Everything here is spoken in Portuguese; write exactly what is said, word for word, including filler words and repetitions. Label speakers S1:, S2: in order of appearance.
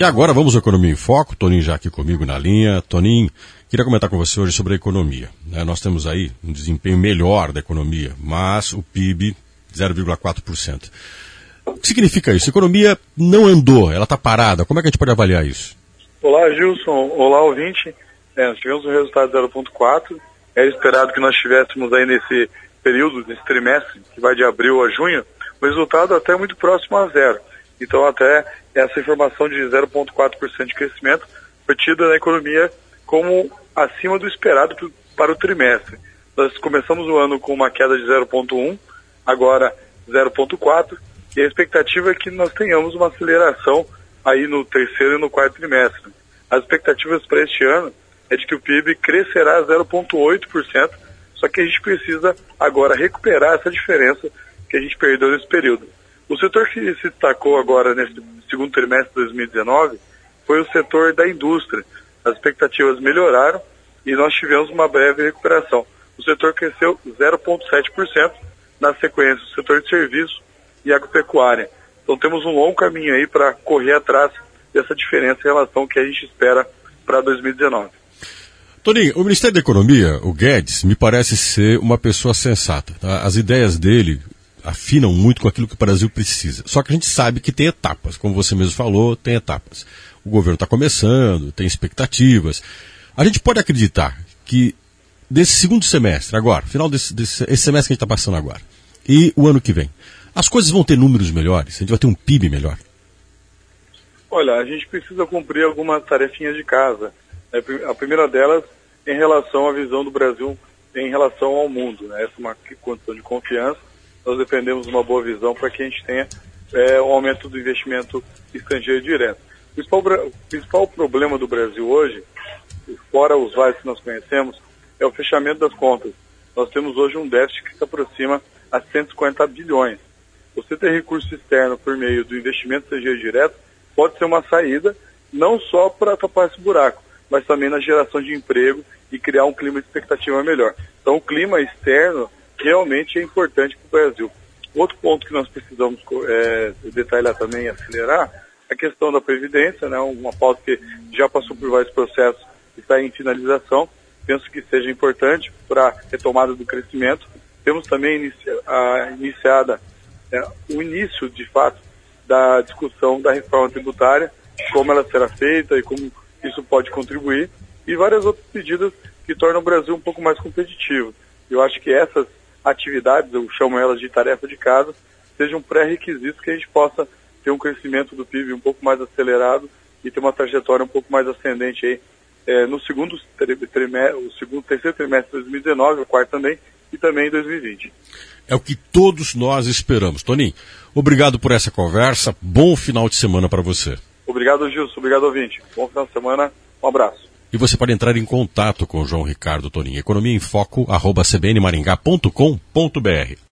S1: E agora vamos ao Economia em Foco. Toninho já aqui comigo na linha. Toninho, queria comentar com você hoje sobre a economia. Né? Nós temos aí um desempenho melhor da economia, mas o P I B zero vírgula quatro por cento. O que significa isso? A economia não andou, ela está parada. Como é que a gente pode avaliar isso?
S2: Olá, Gilson. Olá, ouvinte. É, nós tivemos um resultado de zero vírgula quatro. Era esperado que nós tivéssemos aí nesse período, nesse trimestre, que vai de abril a junho, o resultado até muito próximo a zero. Então, até essa informação de zero vírgula quatro por cento de crescimento foi tida na economia como acima do esperado para o trimestre. Nós começamos o ano com uma queda de zero vírgula um, agora zero vírgula quatro, e a expectativa é que nós tenhamos uma aceleração aí no terceiro e no quarto trimestre. As expectativas para este ano é de que o P I B crescerá zero vírgula oito por cento, só que a gente precisa agora recuperar essa diferença que a gente perdeu nesse período. O setor que se destacou agora nesse segundo trimestre de dois mil e dezenove foi o setor da indústria. As expectativas melhoraram e nós tivemos uma breve recuperação. O setor cresceu zero vírgula sete por cento, na sequência o setor de serviços e agropecuária. Então temos um longo caminho aí para correr atrás dessa diferença em relação ao que a gente espera para dois mil e dezenove.
S1: Toninho, o Ministério da Economia, o Guedes, me parece ser uma pessoa sensata. Tá? As ideias dele afinam muito com aquilo que o Brasil precisa. Só que a gente sabe que tem etapas, como você mesmo falou, tem etapas. O governo está começando, tem expectativas. A gente pode acreditar que desse segundo semestre, agora, final desse, desse esse semestre que a gente está passando agora, e o ano que vem, as coisas vão ter números melhores? A gente vai ter um P I B melhor?
S2: Olha, a gente precisa cumprir algumas tarefinhas de casa. A primeira delas em relação à visão do Brasil em relação ao mundo. Né? Essa é uma condição de confiança. Nós dependemos de uma boa visão para que a gente tenha é, um aumento do investimento estrangeiro direto. O principal, o principal problema do Brasil hoje, fora os vários que nós conhecemos, é o fechamento das contas. Nós temos hoje um déficit que se aproxima a cento e cinquenta bilhões. Você ter recurso externo por meio do investimento estrangeiro direto pode ser uma saída, não só para tapar esse buraco, mas também na geração de emprego e criar um clima de expectativa melhor. Então o clima externo realmente é importante para o Brasil. Outro ponto que nós precisamos é, detalhar também e acelerar é a questão da Previdência, né, uma pauta que já passou por vários processos e está em finalização. Penso que seja importante para a retomada do crescimento. Temos também inicia, a, iniciada é, o início, de fato, da discussão da reforma tributária, como ela será feita e como isso pode contribuir, e várias outras medidas que tornam o Brasil um pouco mais competitivo. Eu acho que essas atividades, eu chamo elas de tarefa de casa, sejam pré-requisitos que a gente possa ter um crescimento do P I B um pouco mais acelerado e ter uma trajetória um pouco mais ascendente aí é, no segundo trimestre, o segundo, terceiro trimestre de dois mil e dezenove, o quarto também, e também em dois mil e vinte.
S1: É o que todos nós esperamos. Toninho, obrigado por essa conversa, bom final de semana para você.
S2: Obrigado, Gilson, obrigado, ouvinte. Bom final de semana, um abraço.
S1: E você pode entrar em contato com o João Ricardo Toninho, economia em foco, arroba c b n maringá ponto com ponto b r.